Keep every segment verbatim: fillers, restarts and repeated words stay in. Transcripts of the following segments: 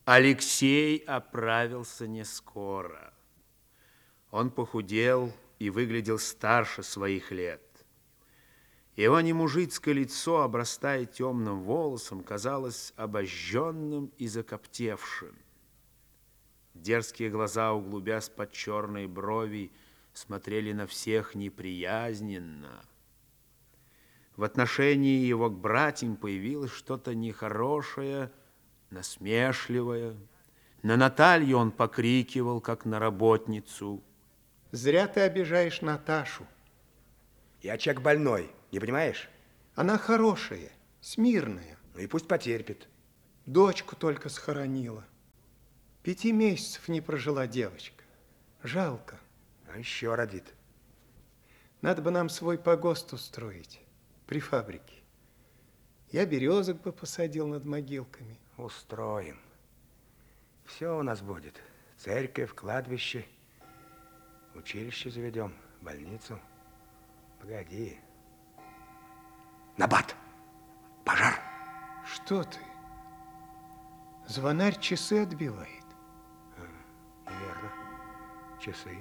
Алексей оправился не скоро. Он похудел и выглядел старше своих лет. Его немужицкое лицо, обрастая темным волосом, казалось обожженным и закоптевшим. Дерзкие глаза, углубясь под черные брови, смотрели на всех неприязненно. В отношении его к братьям появилось что-то нехорошее, насмешливое. На Наталью он покрикивал, как на работницу. Зря ты обижаешь Наташу. Я человек больной, не понимаешь? Она хорошая, смирная. Ну и пусть потерпит. Дочку только схоронила. Пяти месяцев не прожила девочка. Жалко. А еще родит. Надо бы нам свой погост устроить при фабрике. Я березок бы посадил над могилками. Устроим. Все у нас будет. Церковь, кладбище, училище заведем, больницу. Погоди. Набат! Пожар! Что ты? Звонарь часы отбивает. А, верно. Часы.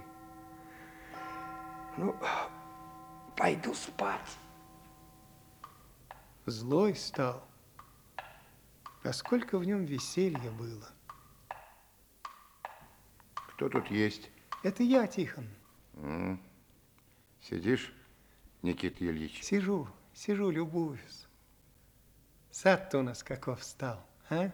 Ну, пойду спать. Злой стал. А сколько в нем веселья было. Кто тут есть? Это я, Тихон. М-м. Сидишь, Никита Ильич? Сижу, сижу, любуюсь. Сад-то у нас каков стал, а?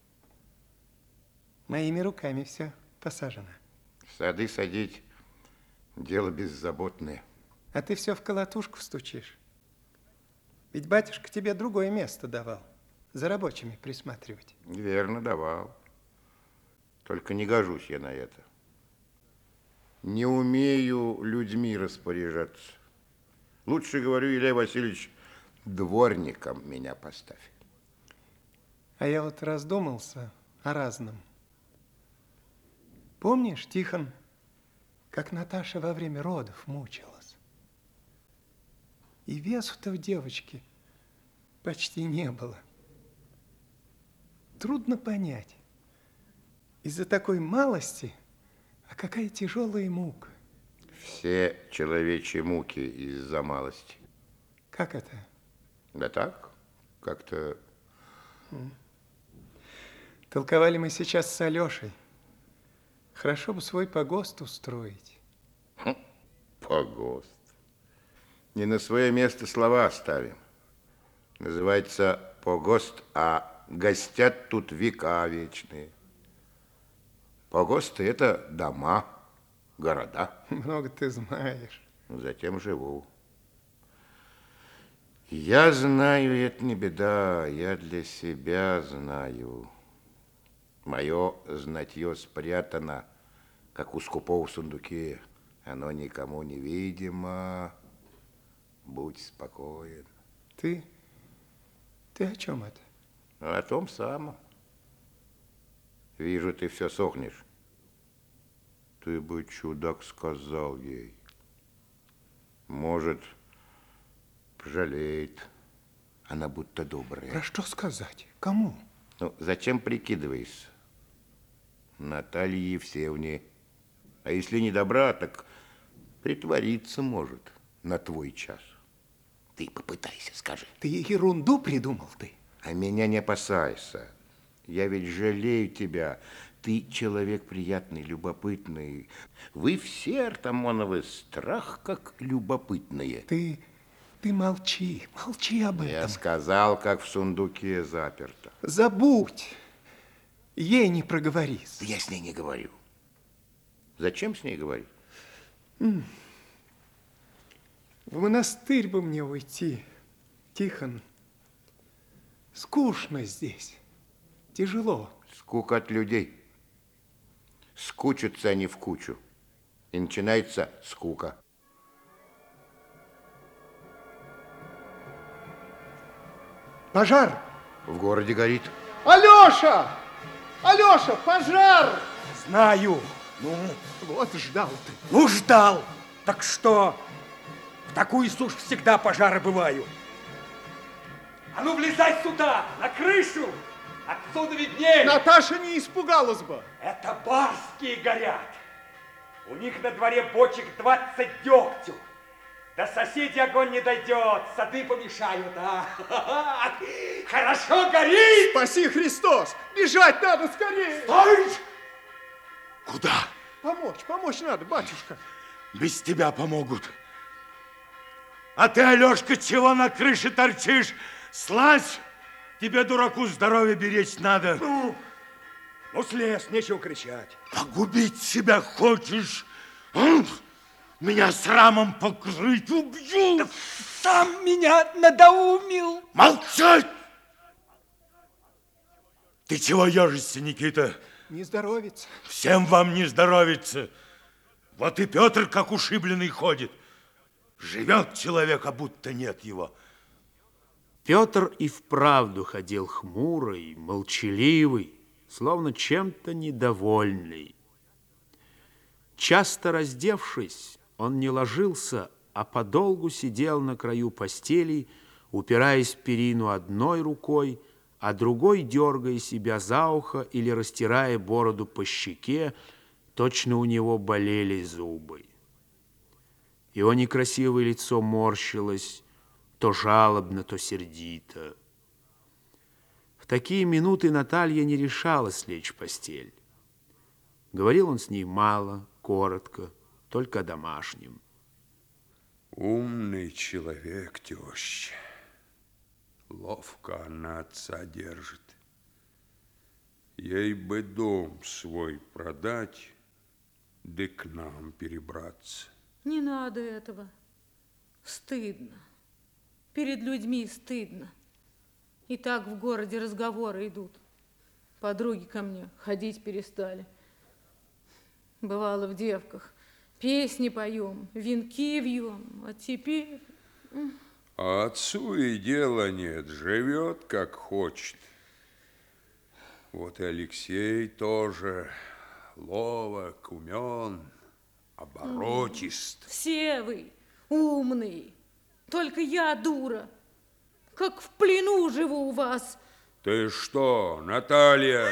Моими руками все посажено. Сады садить – дело беззаботное. А ты все в колотушку стучишь. Ведь батюшка тебе другое место давал. За рабочими присматривать. Верно, давал. Только не гожусь я на это. Не умею людьми распоряжаться. Лучше, говорю, Илья Васильевич, дворником меня поставь. А я вот раздумался о разном. Помнишь, Тихон, как Наташа во время родов мучилась? И весу-то в девочке почти не было. Трудно понять, из-за такой малости, а какая тяжелая мука. Все человечьи муки из-за малости. Как это? Да так, как-то... Толковали мы сейчас с Алешей. Хорошо бы свой погост устроить. Хм, погост. Не на свое место слова оставим. Называется погост, а гостят тут века вечные. Погосты – это дома, города. Много ты знаешь. Затем живу. Я знаю, это не беда, я для себя знаю. Мое знатье спрятано, как у скупого в сундуке. Оно никому не видимо. Будь спокоен. Ты? Ты о чем это? О том самом. Вижу, ты все сохнешь. Ты бы, чудак, сказал ей. Может, пожалеет. Она будто добрая. Про что сказать? Кому? Ну, зачем прикидываешься? Наталье Евсеевне. А если не добра, так притвориться может на твой час. Ты попытайся, скажи. Ты ерунду придумал ты. А меня не опасайся. Я ведь жалею тебя. Ты человек приятный, любопытный. Вы все, Артамоновы, страх как любопытные. Ты, ты молчи, молчи об этом. Я сказал, как в сундуке заперто. Забудь. Ей не проговорись. Я с ней не говорю. Зачем с ней говорить? В монастырь бы мне уйти, Тихон. Скучно здесь, тяжело. Скука от людей. Скучатся они в кучу. И начинается скука. Пожар! В городе горит. Алеша! Алеша, пожар! Знаю. Ну, Вот ждал ты. ну ждал. Так что? В такую сушь всегда пожары бывают. А ну, влезай сюда, на крышу! Отсюда виднее. Наташа не испугалась бы. Это барские горят. У них на дворе бочек двадцать дегтю. До соседей огонь не дойдет, сады помешают. А? Хорошо горит! Спаси Христос! Бежать надо скорее! Стой! Куда? Помочь, помочь надо, батюшка. Без тебя помогут. А ты, Алешка, чего на крыше торчишь? Слазь! Тебе, дураку, здоровье беречь надо. Ну, ну слез, нечего кричать. Погубить себя хочешь? М? Меня срамом покрыть, убью! Да сам меня надоумил. Молчать! Ты чего ежишься, Никита? Не здоровится. Всем вам не здоровится. Вот и Петр, как ушибленный, ходит. Живет человек, а будто нет его. Петр и вправду ходил хмурый, молчаливый, словно чем-то недовольный. Часто раздевшись, он не ложился, а подолгу сидел на краю постели, упираясь в перину одной рукой, а другой дергая себя за ухо или растирая бороду по щеке, точно у него болели зубы. Его некрасивое лицо морщилось, то жалобно, то сердито. В такие минуты Наталья не решалась лечь в постель. Говорил он с ней мало, коротко, только о домашнем. Умный человек, теща. Ловко она отца держит. Ей бы дом свой продать, да к нам перебраться. Не надо этого. Стыдно. Перед людьми стыдно. И так в городе разговоры идут. Подруги ко мне ходить перестали. Бывало в девках. Песни поем, венки вьем, а теперь... А отцу и дела нет, живет как хочет. Вот и Алексей тоже ловок, умен, оборотист. Все вы умные, только я дура. Как в плену живу у вас. Ты что, Наталья?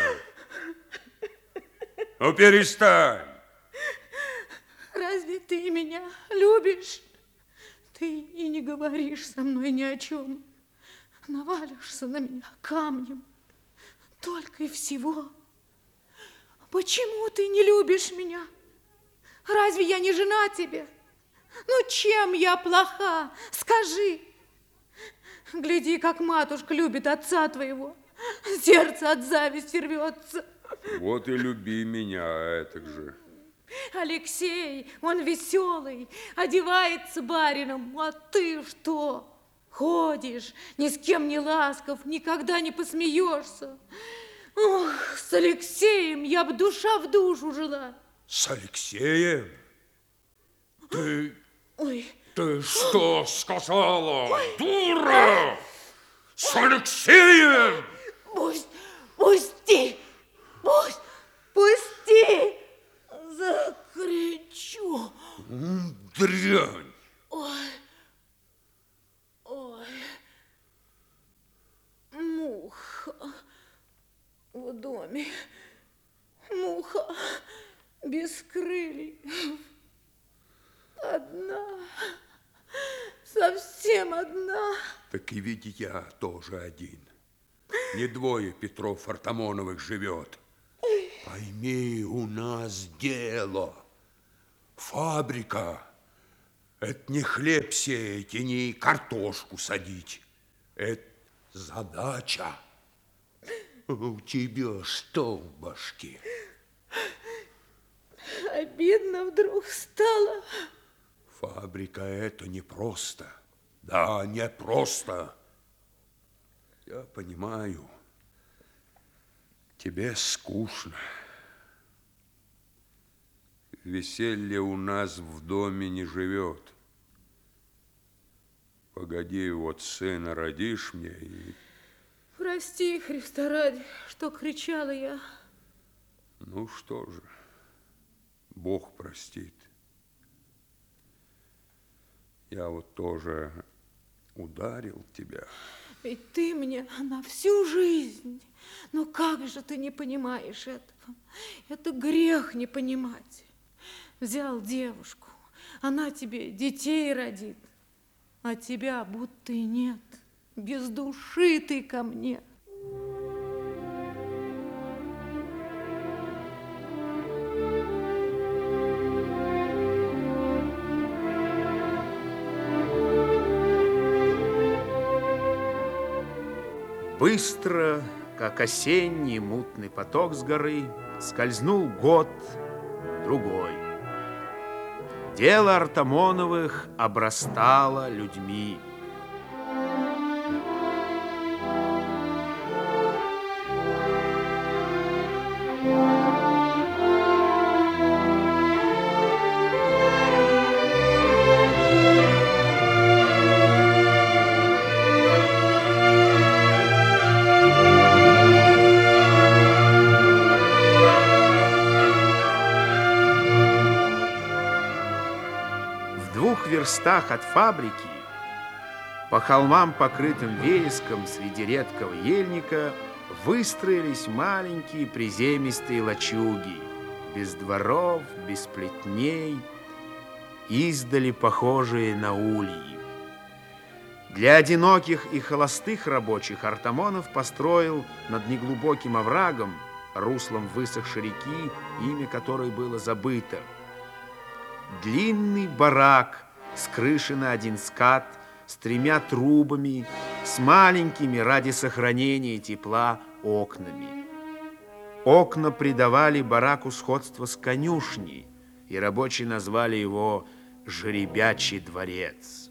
Ну, перестань. Разве ты меня любишь? Ты и не говоришь со мной ни о чем. Навалишься на меня камнем. Только и всего. Почему ты не любишь меня? Разве я не жена тебе? Ну, чем я плоха? Скажи. Гляди, как матушка любит отца твоего. Сердце от зависти рвется. Вот и люби меня, этак же. Алексей, он веселый, одевается барином, а ты что? Ходишь, ни с кем не ласков, никогда не посмеешься. Ох, с Алексеем я бы душа в душу жила. С Алексеем? Ты... Ой. Ты что сказала, Ой. Дура? С Алексеем? Пусть, пусти, пусть, пусти. Закричу. Дрянь. Ой, ой, муха в доме, муха без крыльев, одна, совсем одна. Так и ведь я тоже один. Не двое Петров Артамоновых живет. Пойми, у нас дело. Фабрика. Это не хлеб сеять и не картошку садить. Это задача. У тебя что в башке? Обидно вдруг стало. Фабрика это не просто. Да, не просто. Я понимаю. Тебе скучно. Веселье у нас в доме не живет. Погоди, вот сына родишь мне и... Прости, Христа ради, что кричала я. Ну что же, Бог простит. Я вот тоже ударил тебя. Ведь ты мне на всю жизнь. Ну как же ты не понимаешь этого? Это грех не понимать. Взял девушку, она тебе детей родит, а тебя будто и нет. Без души ты ко мне. Быстро, как осенний мутный поток с горы, скользнул год, другой. Дело Артамоновых обрастало людьми. В двух верстах от фабрики, по холмам, покрытым вереском среди редкого ельника, выстроились маленькие приземистые лачуги, без дворов, без плетней, издали похожие на ульи. Для одиноких и холостых рабочих Артамонов построил над неглубоким оврагом, руслом высохшей реки, имя которой было забыто, длинный барак с крышей на один скат, с тремя трубами, с маленькими ради сохранения тепла окнами. Окна придавали бараку сходство с конюшней, и рабочие назвали его «Жеребячий дворец».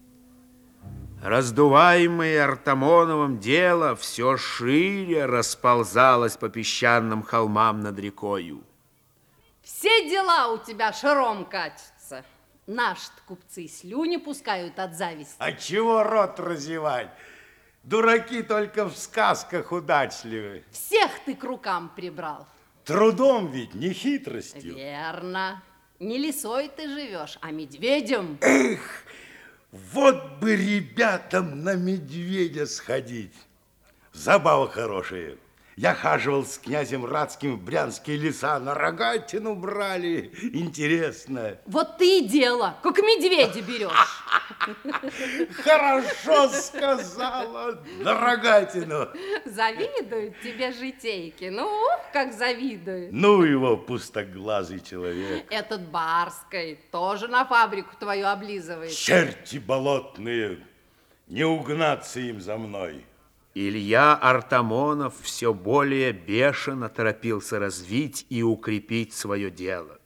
Раздуваемое Артамоновым дело все шире расползалось по песчаным холмам над рекою. Все дела у тебя шаром катятся. Наши купцы слюни пускают от зависти. А чего рот разевать? Дураки только в сказках удачливы. Всех ты к рукам прибрал. Трудом ведь, не хитростью. Верно. Не лисой ты живешь, а медведем. Эх, вот бы ребятам на медведя сходить. Забава хорошая. Я хаживал с князем Радским в Брянские леса, на рогатину брали. Интересно. Вот ты и дело, как медведя берешь. Хорошо сказала, на рогатину. Завидуют тебе житейки. Ну, ух, как завидуют. Ну его, пустоглазый человек. Этот Барской тоже на фабрику твою облизывает. Черти болотные, не угнаться им за мной. Илья Артамонов все более бешено торопился развить и укрепить свое дело.